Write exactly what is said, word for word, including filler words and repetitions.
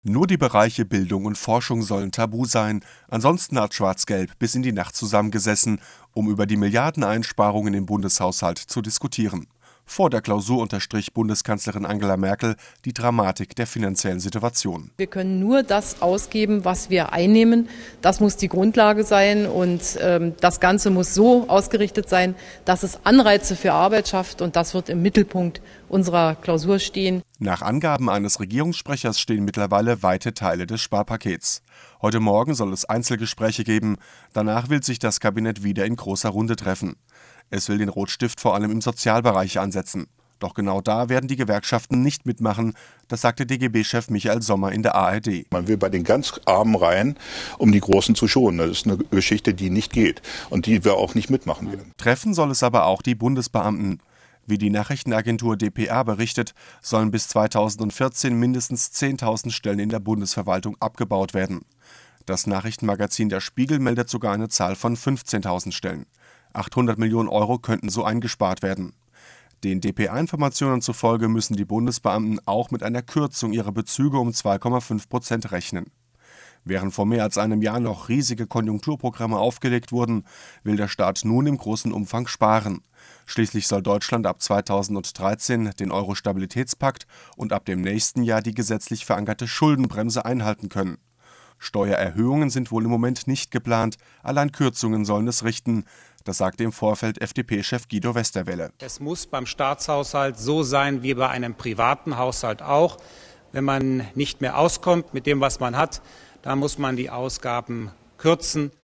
Nur die Bereiche Bildung und Forschung sollen tabu sein, ansonsten hat Schwarz-Gelb bis in die Nacht zusammengesessen, um über die Milliardeneinsparungen im Bundeshaushalt zu diskutieren. Vor der Klausur unterstrich Bundeskanzlerin Angela Merkel die Dramatik der finanziellen Situation. Wir können nur das ausgeben, was wir einnehmen. Das muss die Grundlage sein und ähm, das Ganze muss so ausgerichtet sein, dass es Anreize für Arbeit schafft, und das wird im Mittelpunkt unserer Klausur stehen. Nach Angaben eines Regierungssprechers stehen mittlerweile weite Teile des Sparpakets. Heute Morgen soll es Einzelgespräche geben. Danach will sich das Kabinett wieder in großer Runde treffen. Es will den Rotstift vor allem im Sozialbereich ansetzen. Doch genau da werden die Gewerkschaften nicht mitmachen, das sagte D G B-Chef Michael Sommer in der A R D. Man will bei den ganz Armen rein, um die Großen zu schonen. Das ist eine Geschichte, die nicht geht und die wir auch nicht mitmachen werden. Treffen soll es aber auch die Bundesbeamten. Wie die Nachrichtenagentur D P A berichtet, sollen bis zweitausendvierzehn mindestens zehntausend Stellen in der Bundesverwaltung abgebaut werden. Das Nachrichtenmagazin Der Spiegel meldet sogar eine Zahl von fünfzehntausend Stellen. achthundert Millionen Euro könnten so eingespart werden. Den D P A-Informationen zufolge müssen die Bundesbeamten auch mit einer Kürzung ihrer Bezüge um zwei Komma fünf Prozent rechnen. Während vor mehr als einem Jahr noch riesige Konjunkturprogramme aufgelegt wurden, will der Staat nun im großen Umfang sparen. Schließlich soll Deutschland ab zweitausenddreizehn den Euro-Stabilitätspakt und ab dem nächsten Jahr die gesetzlich verankerte Schuldenbremse einhalten können. Steuererhöhungen sind wohl im Moment nicht geplant, allein Kürzungen sollen es richten. Das sagte im Vorfeld F D P-Chef Guido Westerwelle. Es muss beim Staatshaushalt so sein wie bei einem privaten Haushalt auch. Wenn man nicht mehr auskommt mit dem, was man hat, dann muss man die Ausgaben kürzen.